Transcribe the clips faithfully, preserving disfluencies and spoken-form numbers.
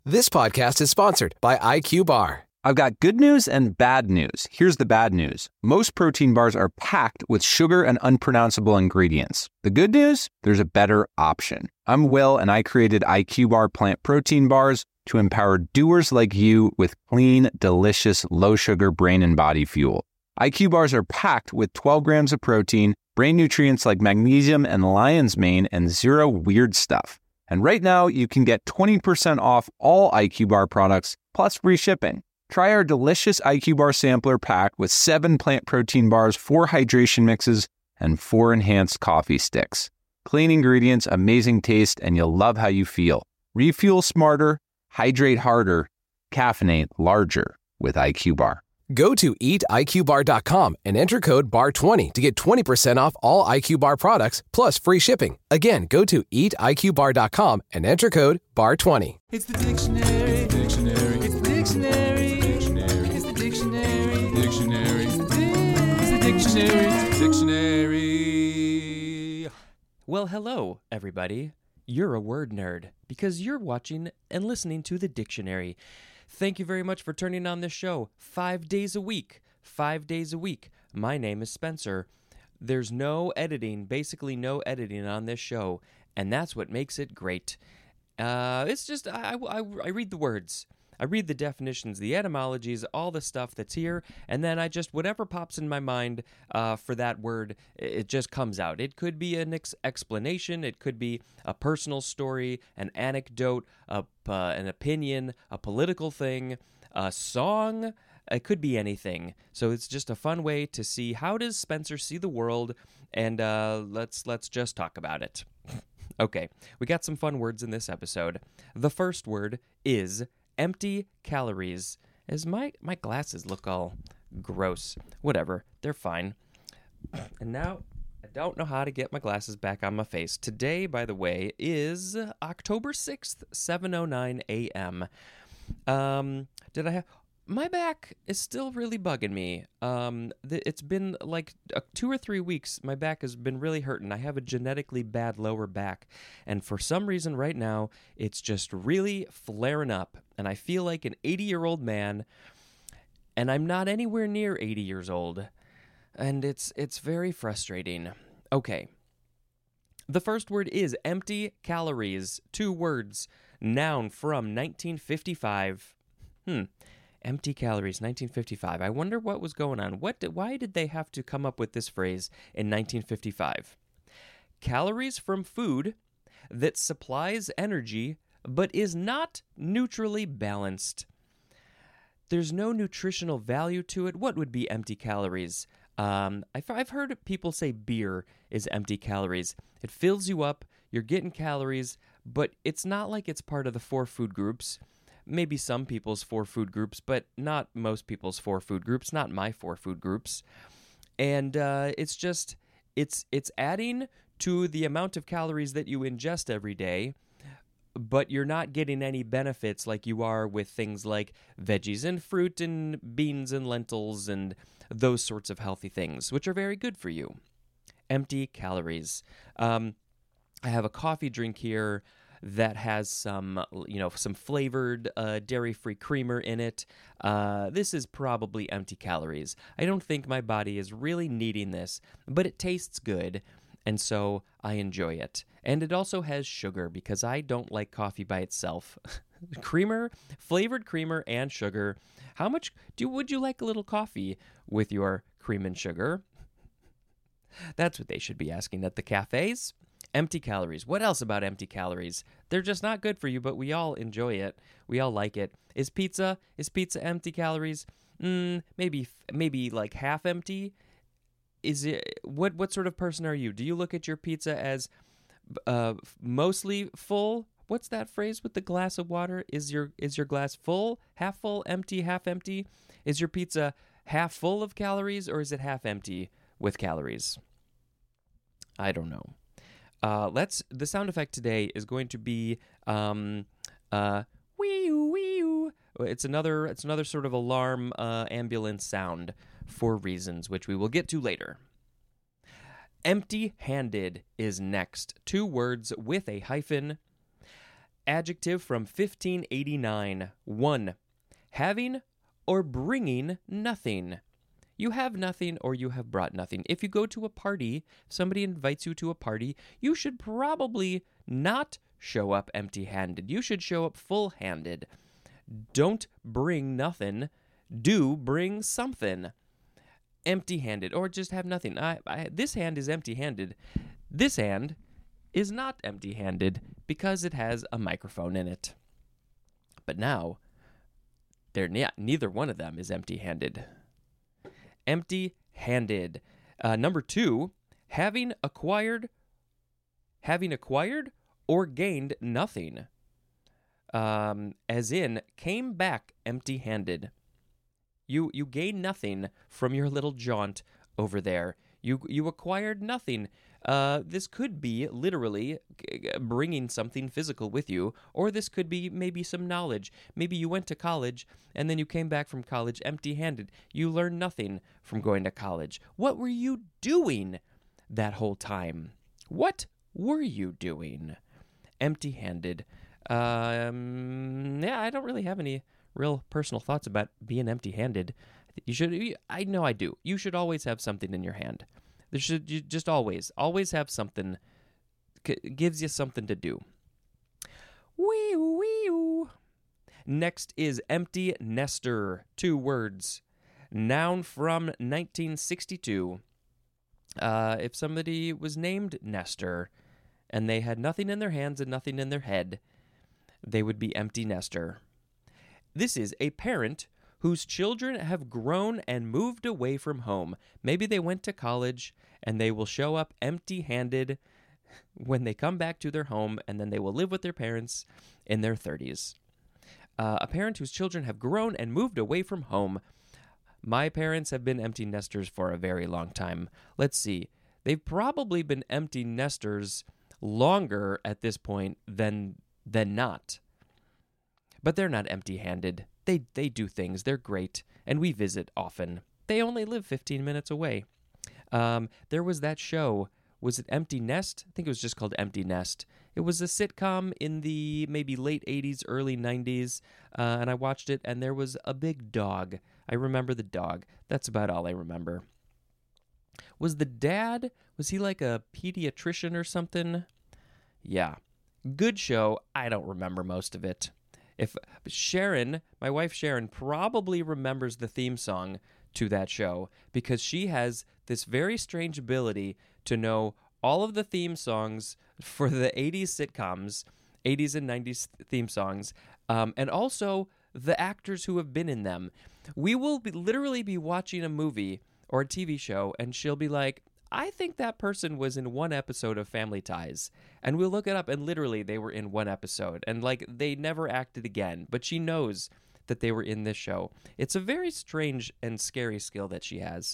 This podcast is sponsored by I Q Bar. I've got good news and bad news. Here's the bad news. Most protein bars are packed with sugar and unpronounceable ingredients. The good news? There's a better option. I'm Will, and I created I Q Bar plant protein bars to empower doers like you with clean, delicious, low-sugar brain and body fuel. I Q Bars are packed with twelve grams of protein, brain nutrients like magnesium and lion's mane, and zero weird stuff. And right now, you can get twenty percent off all I Q Bar products, plus free shipping. Try our delicious I Q Bar sampler pack with seven plant protein bars, four hydration mixes, and four enhanced coffee sticks. Clean ingredients, amazing taste, and you'll love how you feel. Refuel smarter, hydrate harder, caffeinate larger with I Q Bar. Go to eat I Q bar dot com and enter code B A R twenty to get twenty percent off all I Q Bar products plus free shipping. Again, go to eat I Q bar dot com and enter code B A R twenty. It's the dictionary. Dictionary. It's the dictionary. Dictionary. It's the dictionary. Dictionary. It's the dictionary. It's the dictionary. Well, hello, everybody. You're a word nerd because you're watching and listening to the dictionary. Thank you very much for turning on this show five days a week. Five days a week. My name is Spencer. There's no editing, basically no editing on this show, and that's what makes it great. Uh, it's just, I, I, I read the words. I read the definitions, the etymologies, all the stuff that's here, and then I just, whatever pops in my mind uh, for that word, it just comes out. It could be an ex- explanation, it could be a personal story, an anecdote, a, uh, an opinion, a political thing, a song. It could be anything. So it's just a fun way to see how does Spencer see the world, and uh, let's let's just talk about it. Okay, we got some fun words in this episode. The first word is empty calories. As my, my glasses look all gross. Whatever, they're fine. And now, I don't know how to get my glasses back on my face. Today, by the way, is October sixth, seven oh nine a.m. Um, did I have... My back is still really bugging me. Um, th- it's been like uh, two or three weeks. My back has been really hurting. I have a genetically bad lower back. And for some reason right now, it's just really flaring up. And I feel like an eighty-year-old man. And I'm not anywhere near eighty years old. And it's it's very frustrating. Okay. The first word is empty calories. Two words. Noun from nineteen fifty-five. Hmm. Empty calories, nineteen fifty-five. I wonder what was going on. What? Did, why did they have to come up with this phrase in nineteen fifty-five? Calories from food that supplies energy but is not neutrally balanced. There's no nutritional value to it. What would be empty calories? Um, I've, I've heard people say beer is empty calories. It fills you up, you're getting calories, but it's not like it's part of the four food groups. Maybe some people's four food groups, but not most people's four food groups, not my four food groups. And uh, it's just, it's it's adding to the amount of calories that you ingest every day, but you're not getting any benefits like you are with things like veggies and fruit and beans and lentils and those sorts of healthy things, which are very good for you. Empty calories. Um, I have a coffee drink here that has some, you know, some flavored uh, dairy-free creamer in it. Uh, this is probably empty calories. I don't think my body is really needing this, but it tastes good, and so I enjoy it. And it also has sugar, because I don't like coffee by itself. Creamer, flavored creamer, and sugar. How much do would you like a little coffee with your cream and sugar? That's what they should be asking at the cafes. Empty calories. What else about empty calories? They're just not good for you, but we all enjoy it. We all like it. Is pizza? Is pizza empty calories? Mm, maybe, maybe like half empty. Is it? What what sort of person are you? Do you look at your pizza as uh, mostly full? What's that phrase with the glass of water? Is your is your glass full, half full, empty, half empty? Is your pizza half full of calories, or is it half empty with calories? I don't know. Uh, let's. The sound effect today is going to be um, uh, wee-oo, wee-oo. It's another. It's another sort of alarm uh, ambulance sound for reasons which we will get to later. Empty-handed is next. Two words with a hyphen. Adjective from fifteen eighty-nine. one. Having or bringing nothing. You have nothing or you have brought nothing. If you go to a party, somebody invites you to a party, you should probably not show up empty-handed. You should show up full-handed. Don't bring nothing. Do bring something. Empty-handed or just have nothing. I, I, this hand is empty-handed. This hand is not empty-handed because it has a microphone in it. But now, they're ne- neither one of them is empty-handed. Empty-handed. Uh, number two, having acquired, having acquired or gained nothing. Um, as in, came back empty-handed. You you gained nothing from your little jaunt over there. You you acquired nothing. Uh, this could be literally bringing something physical with you, or this could be maybe some knowledge. Maybe you went to college, and then you came back from college empty-handed. You learned nothing from going to college. What were you doing that whole time? What were you doing? Empty-handed. Um, yeah, I don't really have any real personal thoughts about being empty-handed. You should. I know I do. You should always have something in your hand. There should you just always, always have something. C- gives you something to do. Wee wee. Next is empty nester. Two words. Noun from nineteen sixty-two. Uh, if somebody was named Nestor, and they had nothing in their hands and nothing in their head, they would be empty nester. This is a parent whose children have grown and moved away from home. Maybe they went to college and they will show up empty-handed when they come back to their home, and then they will live with their parents in their thirties. Uh, a parent whose children have grown and moved away from home. My parents have been empty nesters for a very long time. Let's see. They've probably been empty nesters longer at this point than than not. But they're not empty-handed. They they do things. They're great, and we visit often. They only live fifteen minutes away. Um, there was that show. Was it Empty Nest? I think it was just called Empty Nest. It was a sitcom in the maybe late eighties, early nineties, uh, and I watched it, and there was a big dog. I remember the dog. That's about all I remember. Was the dad, was he like a pediatrician or something? Yeah. Good show. I don't remember most of it. If Sharon, my wife Sharon, probably remembers the theme song to that show because she has this very strange ability to know all of the theme songs for the eighties sitcoms, eighties and nineties theme songs, um, and also the actors who have been in them. We will be, literally be watching a movie or a T V show, and she'll be like, I think that person was in one episode of Family Ties. And we'll look it up, and literally they were in one episode. And, like, they never acted again. But she knows that they were in this show. It's a very strange and scary skill that she has.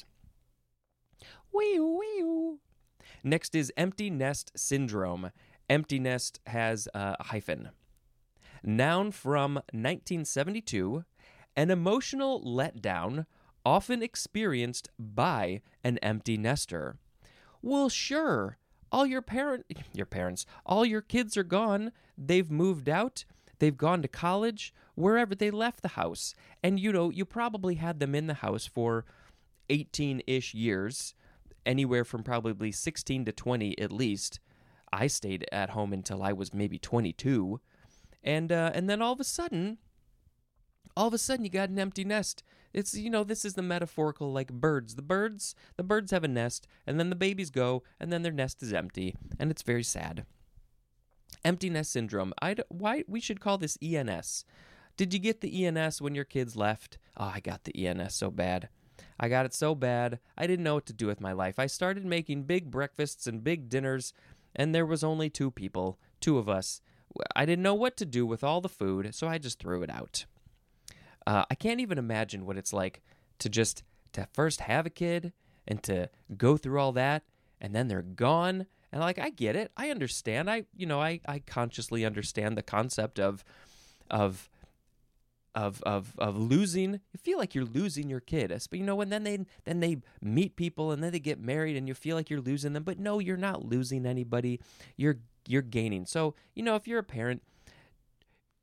Wee wee. Next is empty nest syndrome. Empty nest has uh, a hyphen. Noun from nineteen seventy-two. An emotional letdown often experienced by an empty nester. Well, sure. All your parent, your parents, all your kids are gone. They've moved out. They've gone to college, wherever they left the house. And, you know, you probably had them in the house for eighteen-ish years, anywhere from probably sixteen to twenty at least. I stayed at home until I was maybe twenty-two. And, uh, and then all of a sudden, all of a sudden you got an empty nest. It's, you know, this is the metaphorical, like birds. The birds, the birds have a nest, and then the babies go, and then their nest is empty, and it's very sad. Empty nest syndrome. I'd, why we should call this E N S. Did you get the E N S when your kids left? Oh, I got the E N S so bad. I got it so bad, I didn't know what to do with my life. I started making big breakfasts and big dinners, and there was only two people, two of us. I didn't know what to do with all the food, so I just threw it out. Uh, I can't even imagine what it's like to just, to first have a kid and to go through all that, and then they're gone. And, like, I get it. I understand. I, you know, I, I consciously understand the concept of, of, of, of, of losing. You feel like you're losing your kid. But, you know, and then they, then they meet people, and then they get married, and you feel like you're losing them. But no, you're not losing anybody. You're, you're gaining. So, you know, if you're a parent,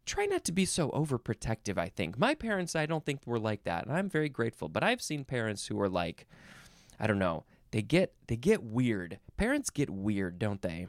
try not to be so overprotective, I think. My parents, I don't think were like that, and I'm very grateful. But I've seen parents who are like, I don't know, they get they get weird. Parents get weird, don't they?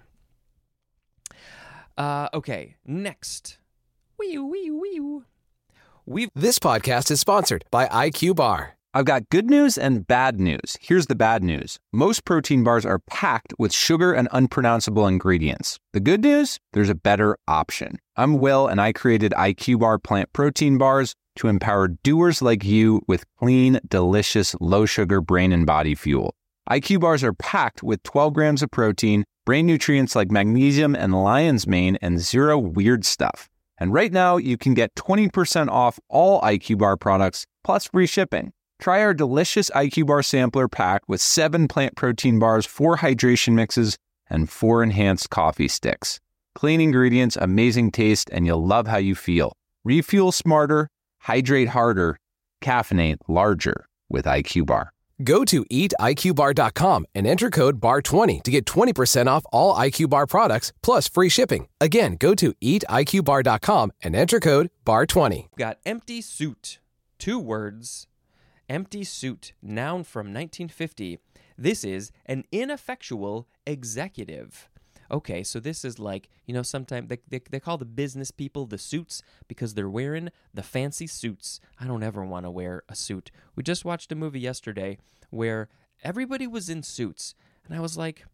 Uh, okay, next. Wee wee wee. We've This podcast is sponsored by I Q Bar. I've got good news and bad news. Here's the bad news. Most protein bars are packed with sugar and unpronounceable ingredients. The good news? There's a better option. I'm Will, and I created I Q Bar plant protein bars to empower doers like you with clean, delicious, low-sugar brain and body fuel. I Q Bars are packed with twelve grams of protein, brain nutrients like magnesium and lion's mane, and zero weird stuff. And right now, you can get twenty percent off all I Q Bar products, plus free shipping. Try our delicious I Q Bar sampler pack with seven plant protein bars, four hydration mixes, and four enhanced coffee sticks. Clean ingredients, amazing taste, and you'll love how you feel. Refuel smarter, hydrate harder, caffeinate larger with I Q Bar. Go to eat I Q bar dot com and enter code B A R twenty to get twenty percent off all I Q Bar products, plus free shipping. Again, go to eat I Q bar dot com and enter code B A R twenty. got empty suit. Two words. Empty suit, noun from nineteen fifty. This is an ineffectual executive. Okay, so this is like, you know, sometimes they, they, they call the business people the suits because they're wearing the fancy suits. I don't ever want to wear a suit. We just watched a movie yesterday where everybody was in suits, and I was like,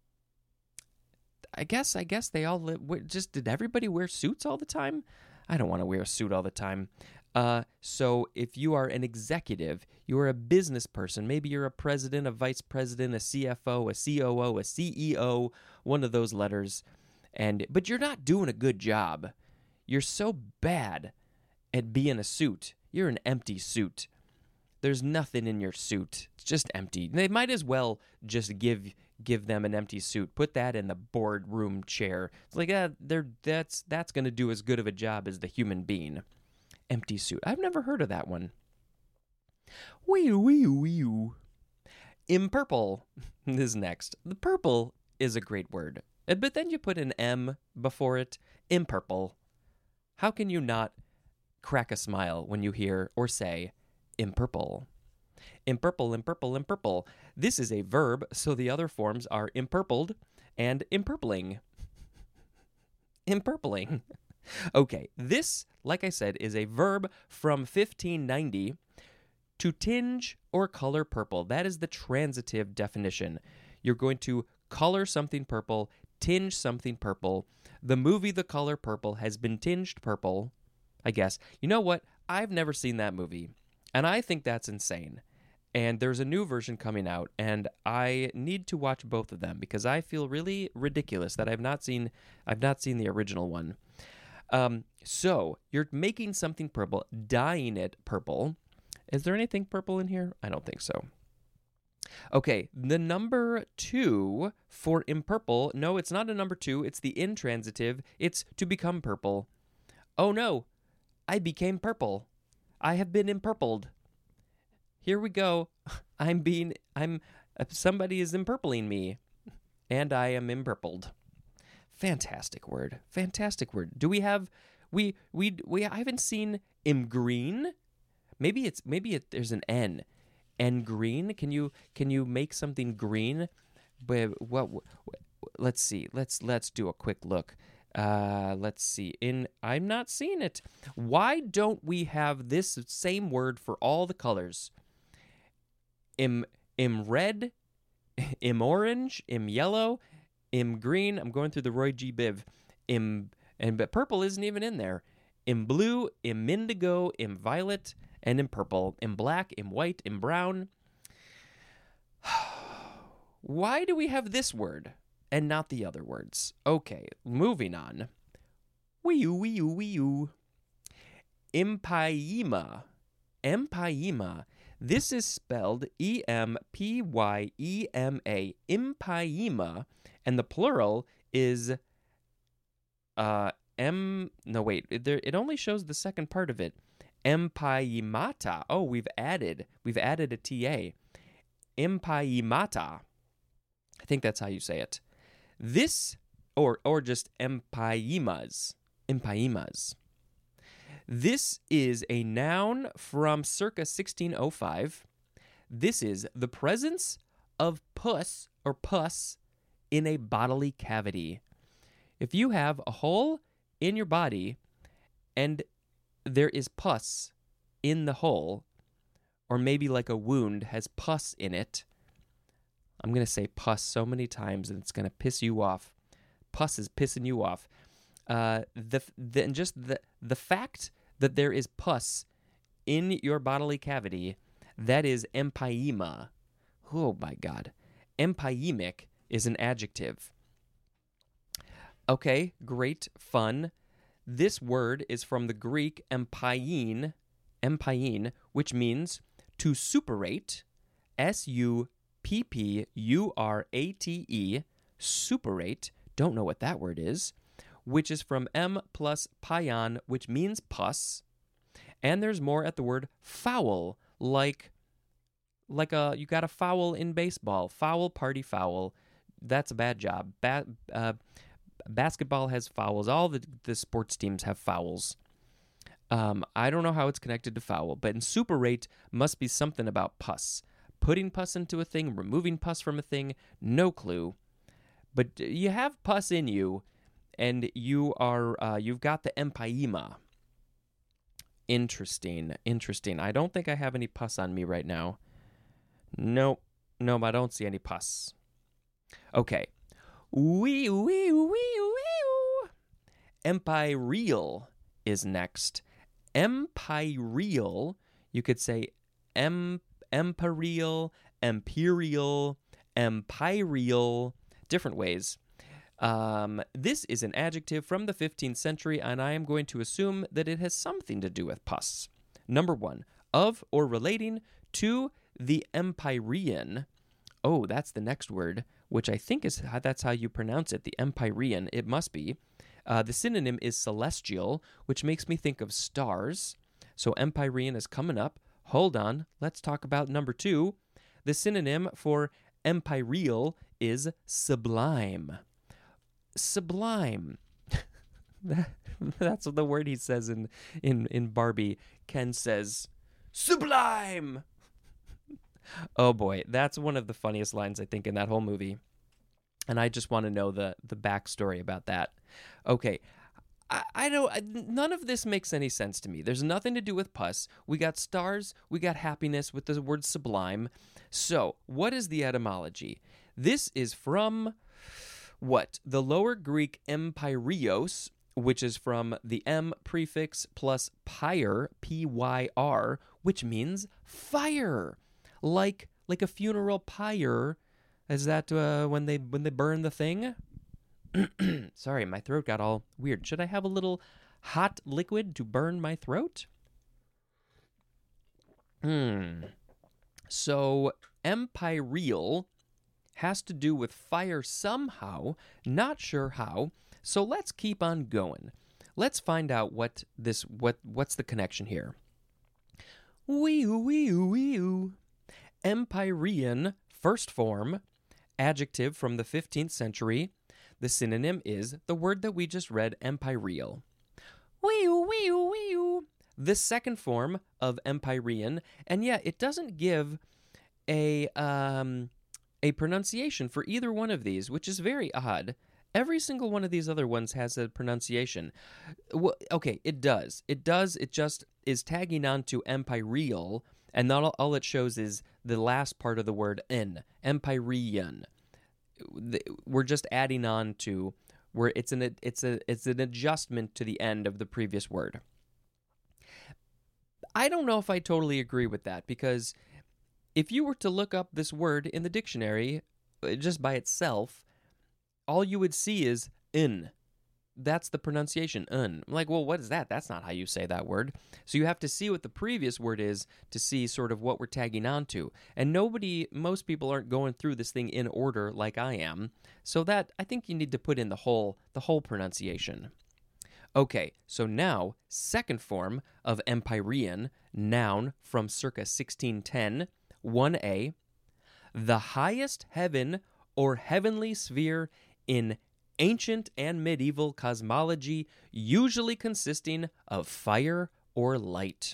I guess, I guess they all li- just, did everybody wear suits all the time? I don't want to wear a suit all the time. Uh, so if you are an executive, you are a business person, maybe you're a president, a vice president, a C F O, a C O O, a C E O, one of those letters, and but you're not doing a good job. You're so bad at being a suit. You're an empty suit. There's nothing in your suit. It's just empty. They might as well just give give them an empty suit. Put that in the boardroom chair. It's like uh, they're that's that's going to do as good of a job as the human being. Empty suit. I've never heard of that one. Wee wee wee. Impurple. This is next. The purple is a great word, but then you put an M before it. Impurple. How can you not crack a smile when you hear or say impurple? Impurple, impurple, impurple. This is a verb, so the other forms are impurpled and impurpling. Impurpling. Okay, this, like I said, is a verb from fifteen ninety. To tinge or color purple. That is the transitive definition. You're going to color something purple, tinge something purple. The movie The Color Purple has been tinged purple, I guess. You know what? I've never seen that movie, and I think that's insane. And there's a new version coming out, and I need to watch both of them because I feel really ridiculous that I've not seen I've not seen the original one. Um, so you're making something purple, dyeing it purple. Is there anything purple in here? I don't think so. Okay, the number two for impurple, no, it's not a number two. It's the intransitive. It's to become purple. Oh no, I became purple. I have been impurpled. Here we go. I'm being, I'm, somebody is impurpling me, and I am impurpled. Fantastic word. Fantastic word. Do we have, we, we, we, I haven't seen imgreen. Maybe it's, maybe it, there's an N. And green. Can you, can you make something green? But what, what, let's see. Let's, let's do a quick look. Uh, let's see. In, I'm not seeing it. Why don't we have this same word for all the colors? Im, im red, im orange, im yellow, im green. I'm going through the Roy G. Biv. Im, and but purple isn't even in there. Im blue, im indigo, im violet, and in purple. In black, in white, in brown. Why do we have this word and not the other words? Okay, moving on. Wee-oo, wee-oo, wee-oo. Empyema. Empyema. This is spelled E M P Y E M A. Empyema. And the plural is uh M no wait, it, it only shows the second part of it. Empyemata. Oh, we've added we've added a T A. Empyemata. I think that's how you say it. This or or just empyemas. Empyemas. This is a noun from circa sixteen oh five. This is the presence of pus or pus in a bodily cavity. If you have a hole in your body and there is pus in the hole, or maybe like a wound has pus in it, I'm going to say pus so many times and it's going to piss you off. Pus is pissing you off. Uh, the, the and just the the fact that there is pus in your bodily cavity, that is empyema. Oh my God. Empyemic is an adjective. Okay, great, fun. This word is from the Greek empyein, empyein, which means to suppurate, S U P P U R A T E, suppurate, don't know what that word is, which is from M plus paion, which means pus. And there's more at the word foul, like like a you got a foul in baseball, foul party foul. That's a bad job. Ba- uh, basketball has fouls. All the, the sports teams have fouls. Um, I don't know how it's connected to foul, but in suppurate must be something about pus. Putting pus into a thing, removing pus from a thing, no clue. But you have pus in you, and you are uh, you've got the empyema. Interesting, interesting. I don't think I have any pus on me right now. Nope, nope, I don't see any pus. Okay. Wee, wee, wee, wee. Empyreal is next. Empyreal, you could say em, empyreal, imperial, empyreal, different ways. Um, this is an adjective from the fifteenth century, and I am going to assume that it has something to do with pus. Number one, of or relating to the Empyrean. Oh, that's the next word, which I think is that's how you pronounce it, the Empyrean. It must be. Uh, the synonym is celestial, which makes me think of stars. So Empyrean is coming up. Hold on, let's talk about number two. The synonym for empyreal is sublime. Sublime. that, that's the word he says in, in, in Barbie. Ken says, sublime! Oh boy, that's one of the funniest lines, I think, in that whole movie. And I just want to know the, the backstory about that. Okay, I, I don't, I, none of this makes any sense to me. There's nothing to do with pus. We got stars, we got happiness with the word sublime. So, what is the etymology? This is from, what? The Lower Greek empyreos, which is from the M prefix plus pyre, P Y R, which means fire. Like like a funeral pyre. Is that uh, when they when they burn the thing? Sorry, my throat got all weird. Should I have a little hot liquid to burn my throat? Hmm. So, empyreal has to do with fire somehow. Not sure how. So let's keep on going. Let's find out what this what what's the connection here. Wee-oo, wee-oo, wee-oo. Empyrean, first form, adjective from the fifteenth century. The synonym is the word that we just read, empyreal. Wee-oo, wee-oo, wee-oo. The second form of empyrean, and yeah, it doesn't give a um, a pronunciation for either one of these, which is very odd. Every single one of these other ones has a pronunciation. Well, okay, it does. It does. It just is tagging on to empyreal, and not all, all it shows is the last part of the word "n," empyrean. We're just adding on to where it's an it's a it's an adjustment to the end of the previous word. I don't know if I totally agree with that, because if you were to look up this word in the dictionary just by itself, all you would see is "n." That's the pronunciation, "n." I'm like, well, what is that? That's not how you say that word. So you have to see what the previous word is to see sort of what we're tagging on to. And nobody, most people aren't going through this thing in order like I am. So that, I think you need to put in the whole, the whole pronunciation. Okay, so now, second form of empyrean, noun from circa sixteen ten, one A, the highest heaven or heavenly sphere in ancient and medieval cosmology, usually consisting of fire or light.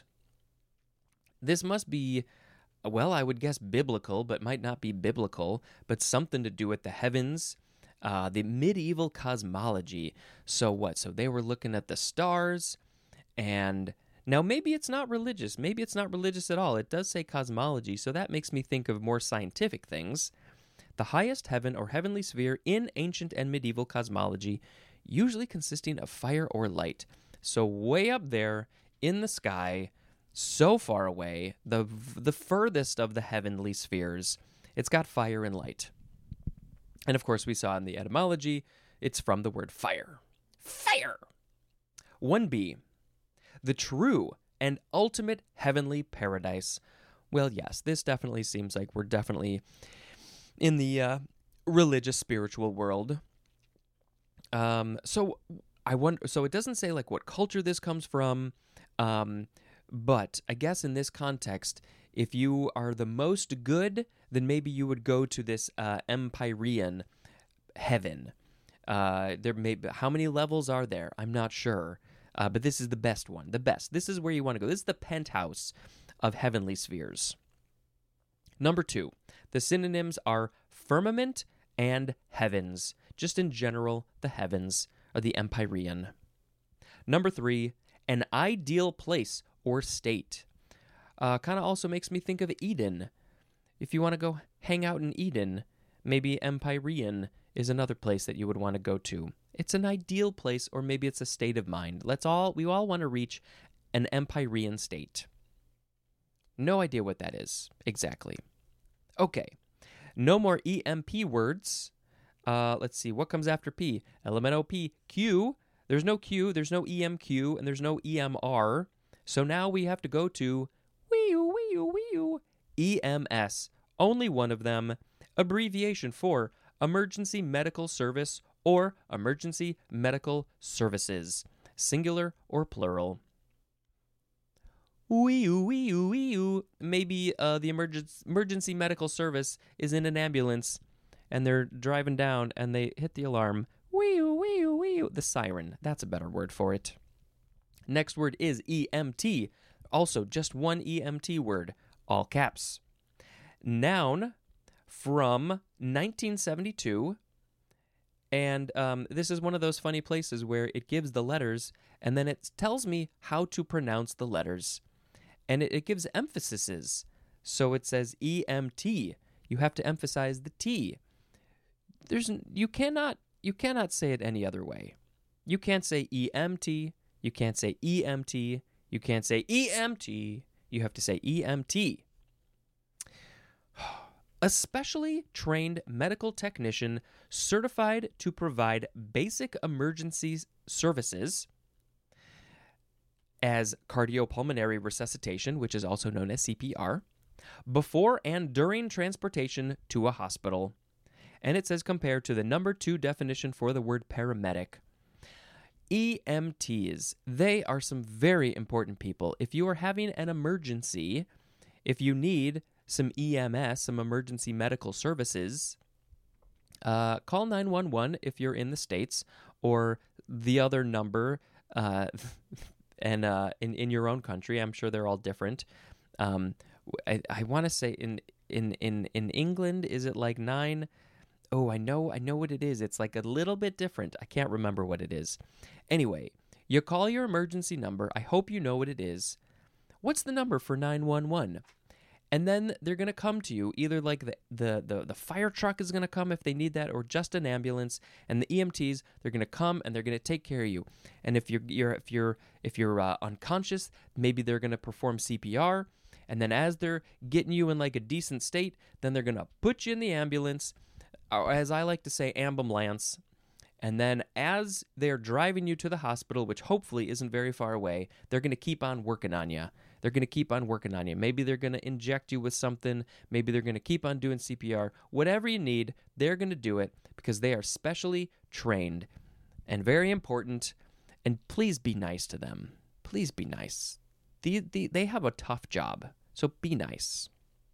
This must be, well, I would guess biblical, but might not be biblical, but something to do with the heavens, uh, the medieval cosmology. So what? So they were looking at the stars, and now maybe it's not religious. Maybe it's not religious at all. It does say cosmology, so that makes me think of more scientific things. The highest heaven or heavenly sphere in ancient and medieval cosmology, usually consisting of fire or light. So way up there in the sky, so far away, the the furthest of the heavenly spheres, it's got fire and light. And of course, we saw in the etymology, it's from the word fire. Fire! one B, the true and ultimate heavenly paradise. Well, yes, this definitely seems like we're definitely in the uh, religious spiritual world. Um, so I wonder. So it doesn't say like what culture this comes from, um, but I guess in this context, if you are the most good, then maybe you would go to this uh, Empyrean heaven. Uh, there may be, how many levels are there? I'm not sure, uh, but this is the best one. The best. This is where you want to go. This is the penthouse of heavenly spheres. Number two, the synonyms are firmament and heavens. Just in general, the heavens are the Empyrean. Number three, an ideal place or state. Uh, kind of also makes me think of Eden. If you want to go hang out in Eden, maybe Empyrean is another place that you would want to go to. It's an ideal place, or maybe it's a state of mind. Let's all we all want to reach an Empyrean state. No idea what that is exactly. Okay, no more E M P words. Uh, let's see, what comes after P? L M N O P, Q. There's no Q, there's no E M Q, and there's no E M R. So now we have to go to wee-oo, wee-oo, wee-oo, E M S. Only one of them. Abbreviation for Emergency Medical Service or Emergency Medical Services. Singular or plural. Wee-oo, wee-oo, wee-oo. Maybe uh, the emergency, emergency medical service is in an ambulance and they're driving down and they hit the alarm. Wee-oo, wee-oo, wee-oo. The siren. That's a better word for it. Next word is E M T. Also, just one E M T word. All caps. Noun from nineteen seventy-two. And um, this is one of those funny places where it gives the letters and then it tells me how to pronounce the letters. And it, it gives emphases. So it says E M T. You have to emphasize the T. There's you cannot you cannot say it any other way. You can't say E M T. You can't say E M T. You can't say E M T. You have to say E M T. A specially trained medical technician certified to provide basic emergency services as cardiopulmonary resuscitation, which is also known as C P R, before and during transportation to a hospital. And it says compared to the number two definition for the word paramedic. E M Ts, they are some very important people. If you are having an emergency, if you need some E M S, some emergency medical services, uh, call nine one one if you're in the States, or the other number uh, and uh, in, in your own country. I'm sure they're all different. Um, I, I want to say in, in, in, in England, is it like nine? Oh, I know, I know what it is. It's like a little bit different. I can't remember what it is. Anyway, you call your emergency number. I hope you know what it is. What's the number for nine one one? And then they're going to come to you, either like the, the, the, the fire truck is going to come if they need that, or just an ambulance. And the E M Ts, they're going to come and they're going to take care of you. And if you're, you're if you're if you're uh, unconscious, maybe they're going to perform C P R. And then as they're getting you in like a decent state, then they're going to put you in the ambulance, or as I like to say, ambulance. And then as they're driving you to the hospital, which hopefully isn't very far away, they're going to keep on working on you. They're going to keep on working on you. Maybe they're going to inject you with something. Maybe they're going to keep on doing C P R. Whatever you need, they're going to do it because they are specially trained and very important. And please be nice to them. Please be nice. The, the, they have a tough job, so be nice.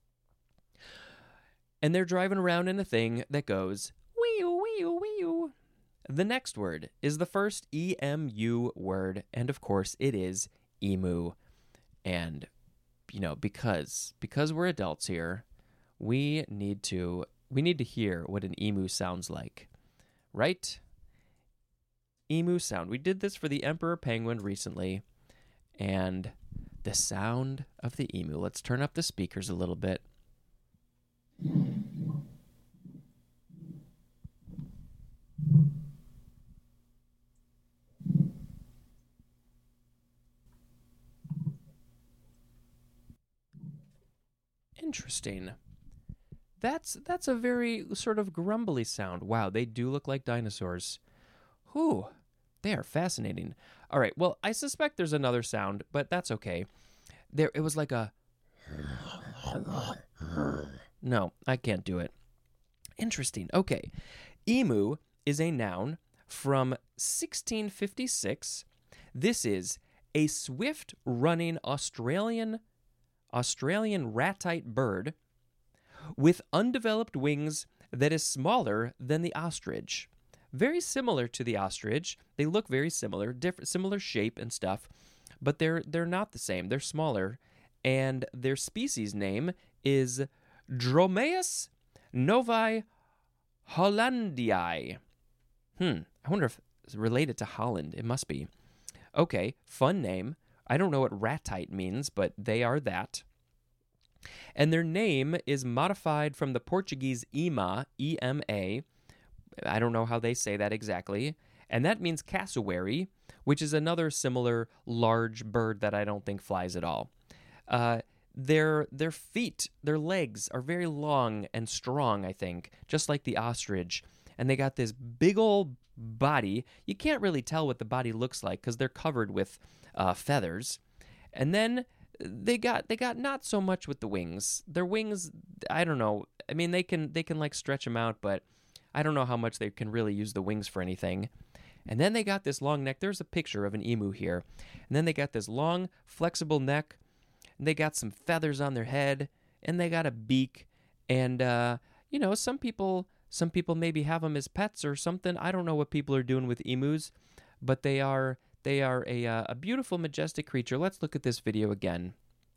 And they're driving around in a thing that goes, wee-oo, wee-oo, wee-oo. The next word is the first E M U word, and of course it is emu. And, you know, because because we're adults here, we need to we need to hear what an emu sounds like. Right? Emu sound. We did this for the Emperor Penguin recently, and the sound of the emu. Let's turn up the speakers a little bit. Interesting. That's that's a very sort of grumbly sound. Wow, they do look like dinosaurs. Whew, they are fascinating. All right, well, I suspect there's another sound, but that's okay. There, it was like a... No, I can't do it. Interesting. Okay. Emu is a noun from sixteen fifty-six. This is a swift-running Australian Australian ratite bird with undeveloped wings that is smaller than the ostrich. Very similar to the ostrich. They look very similar, different, similar shape and stuff, but they're they're not the same. They're smaller, and their species name is Dromaeus novi hollandii. Hmm, I wonder if it's related to Holland. It must be. Okay, fun name. I don't know what ratite means, but they are that. And their name is modified from the Portuguese ema, E M A. I don't know how they say that exactly. And that means cassowary, which is another similar large bird that I don't think flies at all. Uh, their their feet, their legs are very long and strong, I think, just like the ostrich. And they got this big old body. You can't really tell what the body looks like because they're covered with uh, feathers. And then they got they got not so much with the wings. Their wings, I don't know. I mean, they can they can like stretch them out, but I don't know how much they can really use the wings for anything. And then they got this long neck. There's a picture of an emu here. And then they got this long, flexible neck. And they got some feathers on their head. And they got a beak. And, uh, you know, some people some people maybe have them as pets or something. I don't know what people are doing with emus. But they are they are a, uh, a beautiful, majestic creature. Let's look at this video again.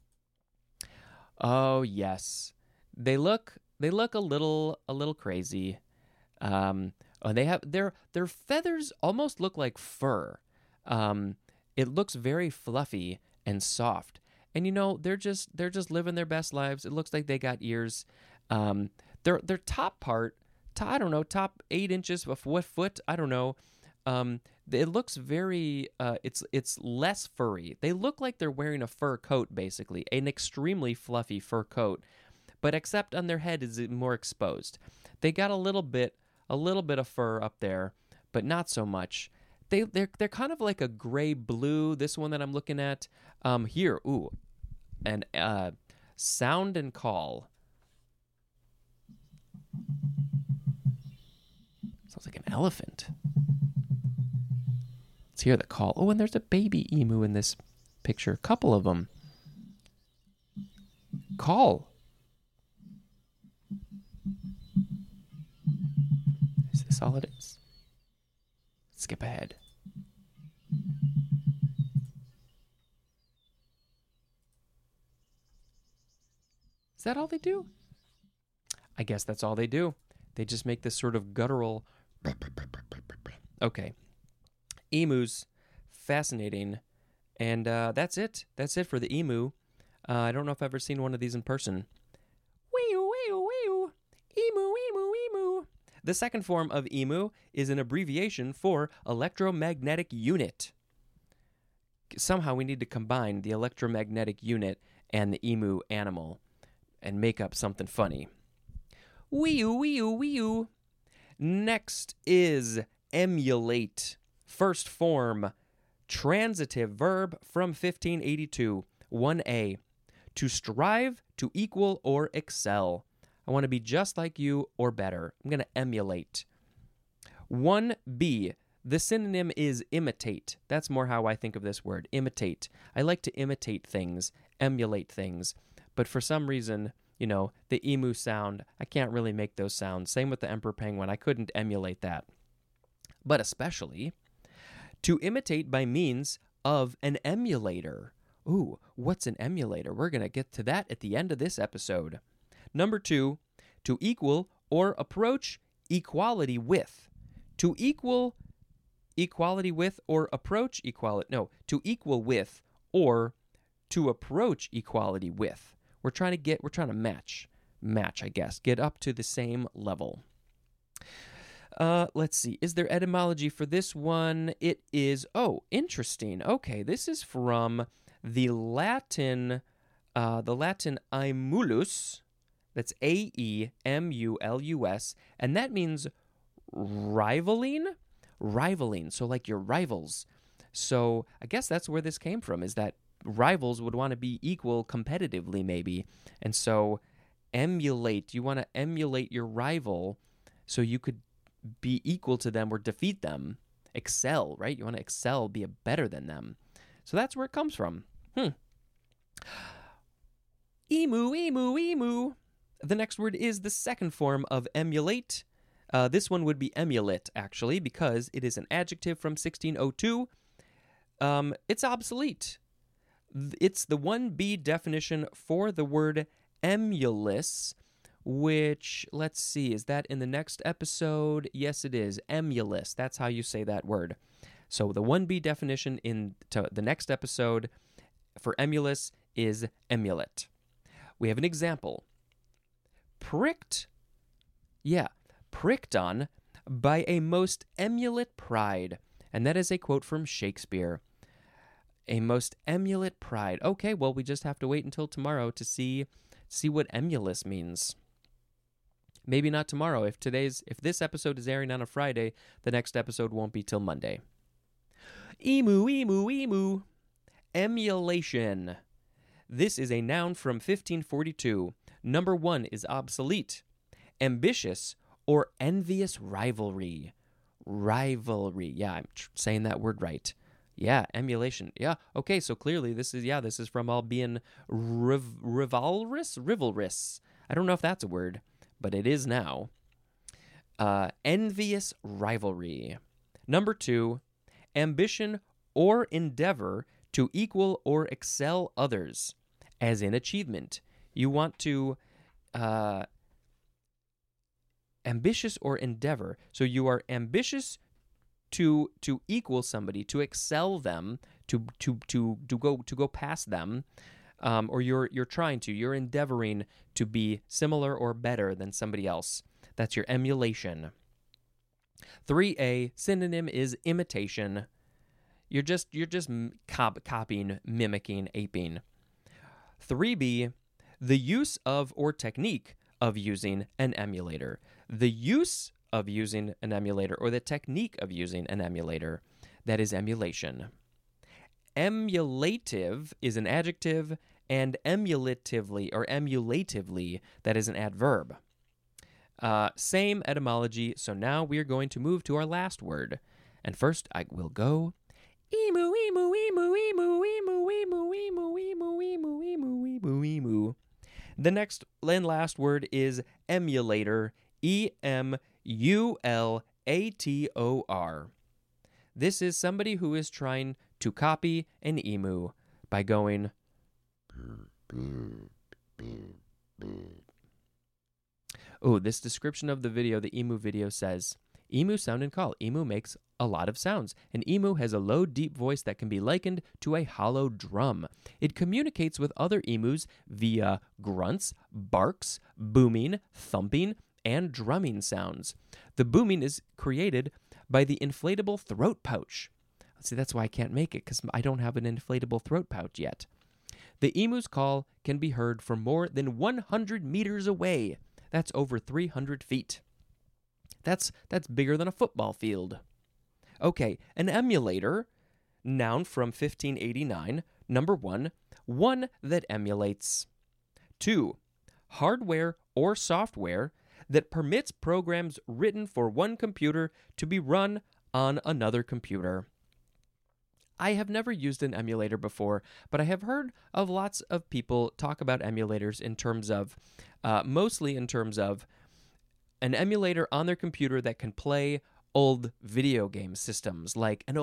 Oh, yes. They look they look a little a little crazy. Um, oh, they have their their feathers almost look like fur. Um, it looks very fluffy and soft. And you know, they're just they're just living their best lives. It looks like they got ears. Um, their their top part, to, I don't know, top eight inches of what foot? I don't know. Um, it looks very. Uh, it's it's less furry. They look like they're wearing a fur coat, basically, an extremely fluffy fur coat, but except on their head is more exposed. They got a little bit. A little bit of fur up there, but not so much. They they're they're kind of like a gray blue. This one that I'm looking at um, here. Ooh, and uh, sound and call. Sounds like an elephant. Let's hear the call. Oh, and there's a baby emu in this picture. A couple of them. Call. Is this all it is? Skip ahead. Is that all they do? I guess that's all they do. They just make this sort of guttural... Okay. Emus. Fascinating. And uh, that's it. That's it for the emu. Uh, I don't know if I've ever seen one of these in person. Wee-oo, wee-oo, wee-oo. Emu, emu, emu. The second form of emu is an abbreviation for electromagnetic unit. Somehow we need to combine the electromagnetic unit and the emu animal and make up something funny. Wee-oo, wee-oo, wee-oo. Next is emulate. First form, transitive verb from fifteen eighty-two. one A, to strive, to equal, or excel. I want to be just like you or better. I'm going to emulate. one B, the synonym is imitate. That's more how I think of this word, imitate. I like to imitate things, emulate things. But for some reason, you know, the emu sound, I can't really make those sounds. Same with the emperor penguin. I couldn't emulate that. But especially, to imitate by means of an emulator. Ooh, what's an emulator? We're going to get to that at the end of this episode. Number two, to equal or approach equality with. To equal equality with or approach equality. No, to equal with or to approach equality with. We're trying to get, we're trying to match. Match, I guess. Get up to the same level. Uh, let's see. Is there etymology for this one? It is, oh, interesting. Okay, this is from the Latin, uh, the Latin aemulus. That's A E M U L U S, and that means rivaling? Rivaling, so like your rivals. So I guess that's where this came from, is that rivals would want to be equal competitively, maybe. And so emulate, you want to emulate your rival so you could be equal to them or defeat them. Excel, right? You want to excel, be better than them. So that's where it comes from. Hmm. Emu, emu, emu. The next word is the second form of emulate. Uh, this one would be emulate, actually, because it is an adjective from sixteen oh two. Um, it's obsolete. It's the one B definition for the word emulous, which, let's see, is that in the next episode? Yes, it is. Emulous. That's how you say that word. So the one B definition in to the next episode for emulous is emulate. We have an example. Pricked, yeah, pricked on by a most emulate pride. And that is a quote from Shakespeare. A most emulate pride. Okay, well, we just have to wait until tomorrow to see see what emulous means. Maybe not tomorrow. If today's if this episode is airing on a Friday, the next episode won't be till Monday. Emu, emu, emu. Emulation. This is a noun from fifteen forty-two. Number one is obsolete. Ambitious or envious rivalry. Rivalry. Yeah, I'm tr- saying that word right. Yeah, emulation. Yeah, okay, so clearly this is, yeah, this is from all being riv- rivalrous? Rivalrous. I don't know if that's a word, but it is now. Uh, envious rivalry. Number two, ambition or endeavor to equal or excel others, as in achievement. You want to, uh, ambitious or endeavor. So you are ambitious to to equal somebody, to excel them, to to to to go to go past them, um, or you're you're trying to, you're endeavoring to be similar or better than somebody else. That's your emulation. three A synonym is imitation. You're just you're just cop- copying, mimicking, aping. three B, the use of or technique of using an emulator. The use of using an emulator or the technique of using an emulator, that is emulation. Emulative is an adjective, and emulatively or emulatively, that is an adverb. Uh, same etymology, so now we are going to move to our last word. And first I will go emu, emu, emu, emu, emu, emu, emu, emu, emu, emu, emu, emu. The next and last word is emulator, E M U L A T O R. This is somebody who is trying to copy an emu by going oh, this description of the video, the emu video says, emu sound and call. Emu makes a lot of sounds. An emu has a low, deep voice that can be likened to a hollow drum. It communicates with other emus via grunts, barks, booming, thumping, and drumming sounds. The booming is created by the inflatable throat pouch. See, that's why I can't make it, because I don't have an inflatable throat pouch yet. The emu's call can be heard from more than one hundred meters away. That's over three hundred feet. That's that's bigger than a football field. Okay, an emulator, noun from fifteen eighty-nine. Number one, one that emulates. Two, hardware or software that permits programs written for one computer to be run on another computer. I have never used an emulator before, but I have heard of lots of people talk about emulators in terms of, uh, mostly in terms of an emulator on their computer that can play old video game systems, like an old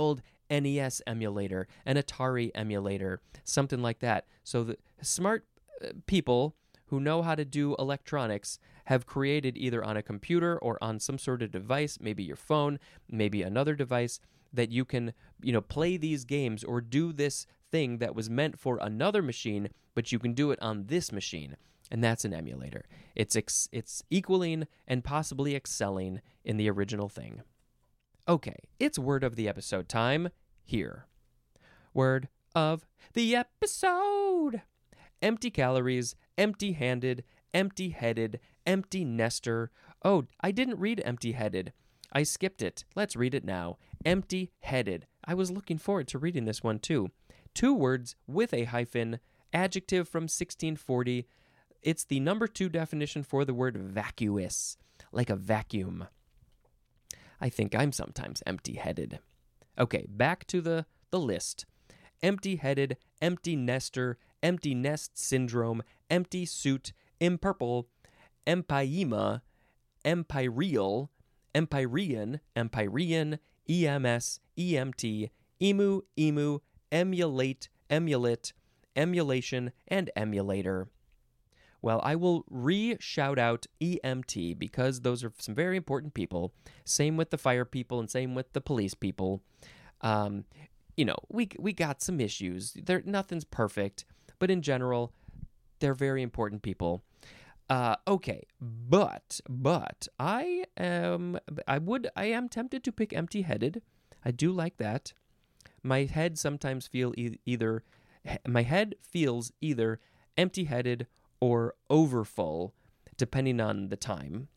N E S emulator, an Atari emulator, something like that. So the smart uh, people who know how to do electronics have created either on a computer or on some sort of device, maybe your phone, maybe another device, that you can, you know, play these games or do this thing that was meant for another machine, but you can do it on this machine. And that's an emulator. It's ex- it's equaling and possibly excelling in the original thing. Okay, it's word of the episode time here. Word of the episode. Empty calories, empty-handed, empty-headed, empty nester. Oh, I didn't read empty-headed. I skipped it. Let's read it now. Empty-headed. I was looking forward to reading this one too. Two words with a hyphen, adjective from sixteen forty. It's the number two definition for the word vacuous, like a vacuum. I think I'm sometimes empty-headed. Okay, back to the, the list. Empty-headed, empty nester, empty nest syndrome, empty suit, impurple, empyema, empyreal, empyrean, empyrean, E M S, E M T, emu, emu, emulate, emulate, emulation, and emulator. Well, I will re-shout out E M T because those are some very important people. Same with the fire people and same with the police people. Um, you know, we we got some issues. There, nothing's perfect, but in general, they're very important people. Uh, okay, but but I am I would I am tempted to pick empty-headed. I do like that. My head sometimes feel e- either my head feels either empty-headed or overfull, depending on the time.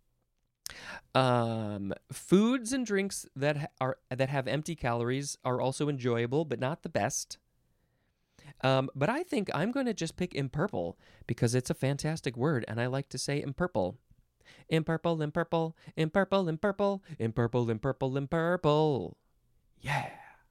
Um, foods and drinks that are that have empty calories are also enjoyable, but not the best. Um, but I think I'm going to just pick impurple because it's a fantastic word, and I like to say impurple. Impurple, impurple, impurple, impurple, impurple, impurple, impurple. Yeah.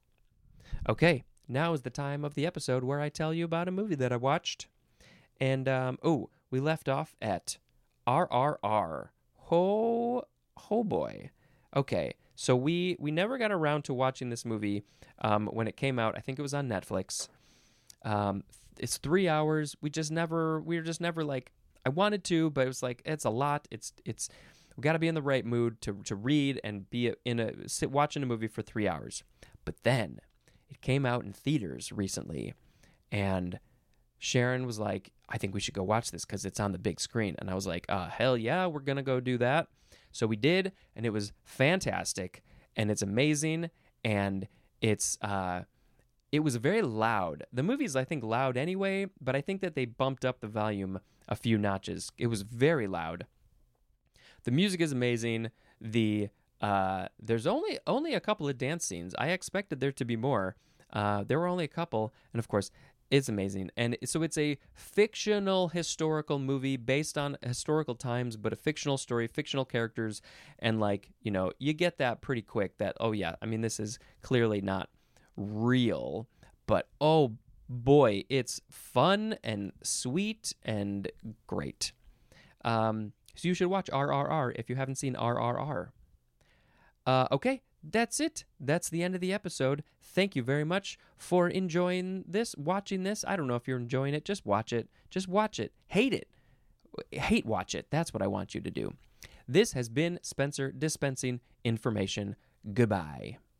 Okay, now is the time of the episode where I tell you about a movie that I watched. And, um, oh, we left off at R R R. Oh, oh boy. Okay, so we, we never got around to watching this movie um, when it came out. I think it was on Netflix. Um, it's three hours. We just never, we were just never like, I wanted to, but it was like, it's a lot. It's, it's, we got to be in the right mood to, to read and be in a, sit watching a movie for three hours. But then it came out in theaters recently, and Sharon was like, I think we should go watch this because it's on the big screen. And I was like, uh, hell yeah, we're going to go do that. So we did, and it was fantastic, and it's amazing, and it's, uh, it was very loud. The movie's, I think, loud anyway, but I think that they bumped up the volume a few notches. It was very loud. The music is amazing. The uh, there's only only a couple of dance scenes. I expected there to be more. Uh, there were only a couple, and of course, it's amazing. And so it's a fictional historical movie based on historical times, but a fictional story, fictional characters, and like, you know, you get that pretty quick that, oh yeah, I mean, this is clearly not real, but oh boy, it's fun and sweet and great. Um, so you should watch R R R if you haven't seen R R R. Uh, okay, that's it. That's the end of the episode. Thank you very much for enjoying this, watching this. I don't know if you're enjoying it. Just watch it. Just watch it. Hate it. Hate watch it. That's what I want you to do. This has been Spencer dispensing information. Goodbye.